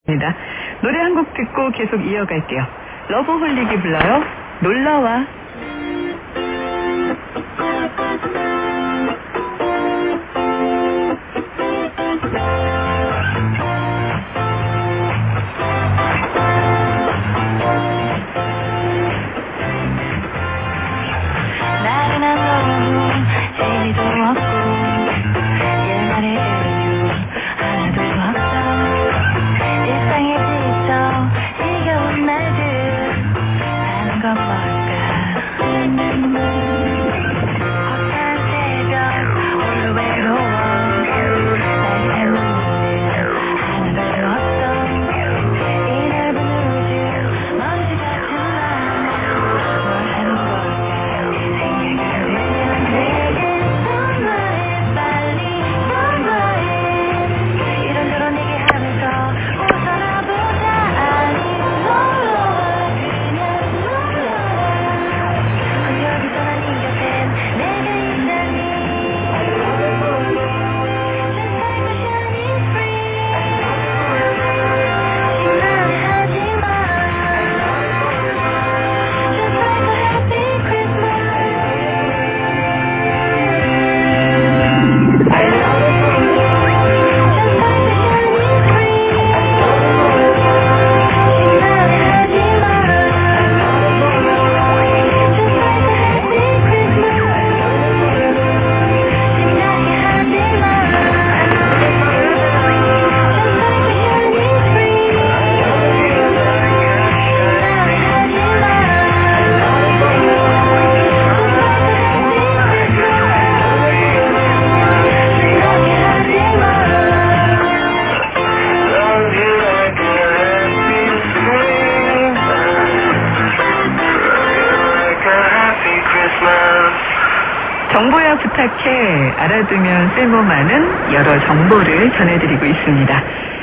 입니다. 노래 한 곡 듣고 계속 이어갈게요. 러브홀릭이 불러요. 놀러와. 나른한 오후 재미도 없고 옛날의 이유 하나도 없어. 일상에 지쳐 지겨운 날들 하는 건 뭘까. 허탄 새벽 홀로 외로워. 날 태우는 하나도 없어. 이 넓은 우주 먼지 같은 맘 뭘 하는 걸까. 정보야 부탁해. 알아두면 쓸모많은 여러 정보를 전해드리고 있습니다.